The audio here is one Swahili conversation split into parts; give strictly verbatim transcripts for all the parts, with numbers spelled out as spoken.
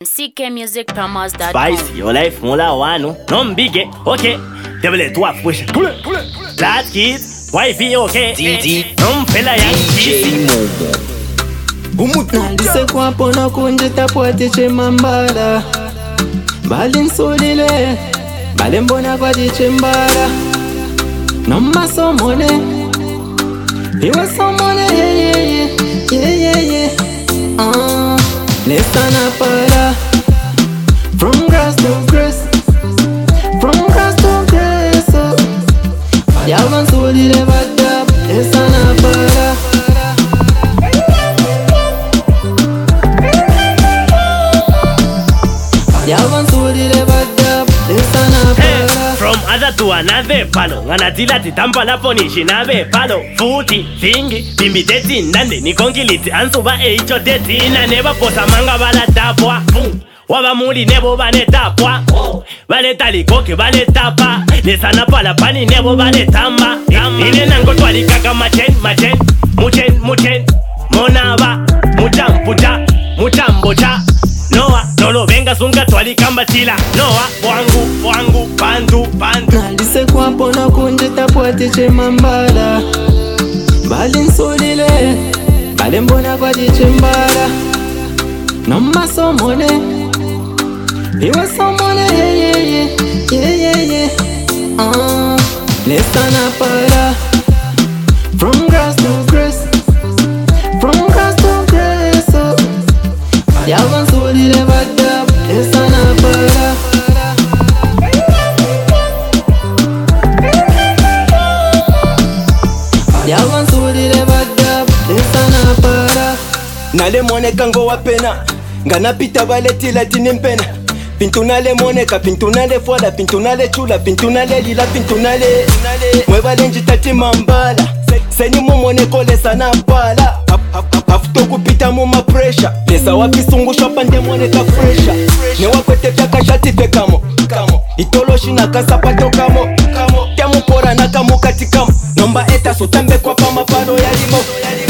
C K Music Promos dot com. Spice, your life mola wanu. Non big, okay. Devil toi push. Last kid, wifey okay. D D, non fella Yankee. Nalise kwa pona kunje tapote che mambala Bali nsolile Bali mbona kwa jiche mbara Nomba somone Iwa somone yeah yeah yeah Yeah yeah yeah uh, Lesana para From grass to grass From grass to grass oh. Yavan solile badab Lesana para From other to another palo Nganatila titampa la ponishi nabe palo Futi, fingi, bimbi teti nande Nikongiliti ansuba eicho teti Ina neba posa manga bala tapwa Waba muli nebo bane tapwa Bale talikoke bale tapa Lesana pala pani nebo bale tamba Ile nango twali kaka machen, machen Muchen, muchen Monaba, muchampucha Muchambocha Noa, nolo venga sunga twali kamba tila Noa, bwangu, bwangu, bandu, bandu Nalise kwa pona kunje tapote che mambala Bali nsolile Bali mbona kwa jiche mbara Nomba somone Iwa somone yeah yeah yeah Yeah yeah yeah uh, Lesana para From grass to grass From grass to grass oh. Yavan solile badab Lesana para Yavan solile badab Lesana para Nale moneka ngo wapena Ngana pita baleti latini mpena Pintunale moneka, pintunale fola Pintunale chula, pintunale lila, pintunale Mwebale njitati mambala Seni mumoneko lesana pala Afuto kupita muma pressure Lesa wapisungu shopa nde moneka fresha Ne wakwete fyaka shati fe kamo Itoloshi na kasapato kamo Tiamu pora na kamo katikamo Nomba eta sotambe kwa pama pano ya limo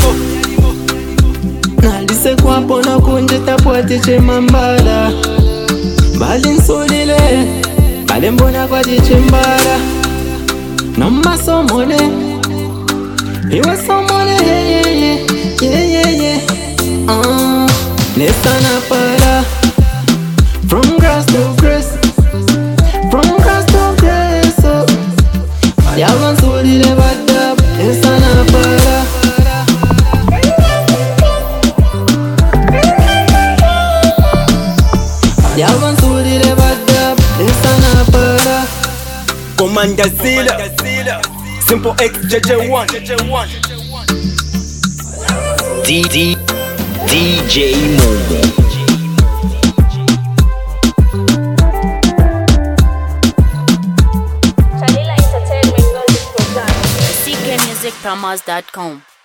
Nalise kwa pona kunje tapote che mambala Bali nsolile Bali mbona kwa jiche mbara Nomba somone Iwa somone yeah yeah yeah Yeah yeah yeah uh, Lesana para From grass to grass From grass to grass oh. Yavan solile badab Lesana para Yavan solile badab Lesana para Commander Zilla Simple X J J one D D, D J Momo. C K Music Promos dot com.